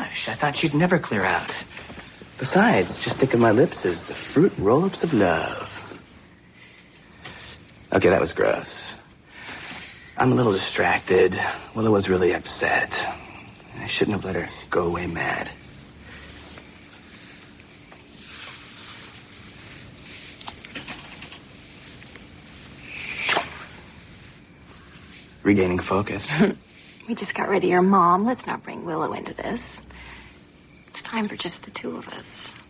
gosh, I thought you'd never clear out. Besides, just think of my lips as the fruit roll-ups of love. Okay, that was gross. I'm a little distracted. Willow was really upset. I shouldn't have let her go away mad. Regaining focus. We just got rid of your mom. Let's not bring Willow into this. It's time for just the two of us.